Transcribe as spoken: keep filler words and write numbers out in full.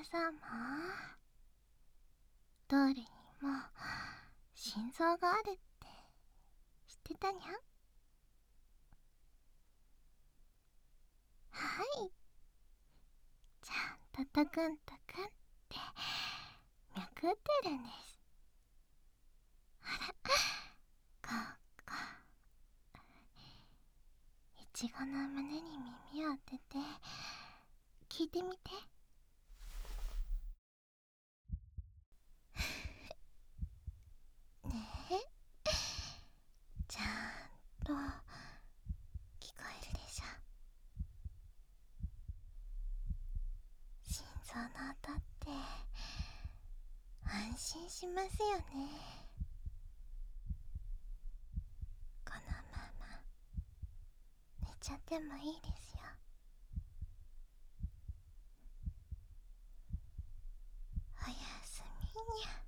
様、どれにも心臓があるって知ってたにゃん。はい、ちゃんとトクントクンって脈打ってるんです。ほら、こうこう、いちごの胸に耳を当てて聞いてみて。ねえ、ちゃんと聞こえるでしょ。心臓の音って安心しますよね。このまま寝ちゃってもいいですよ。おやすみにゃ。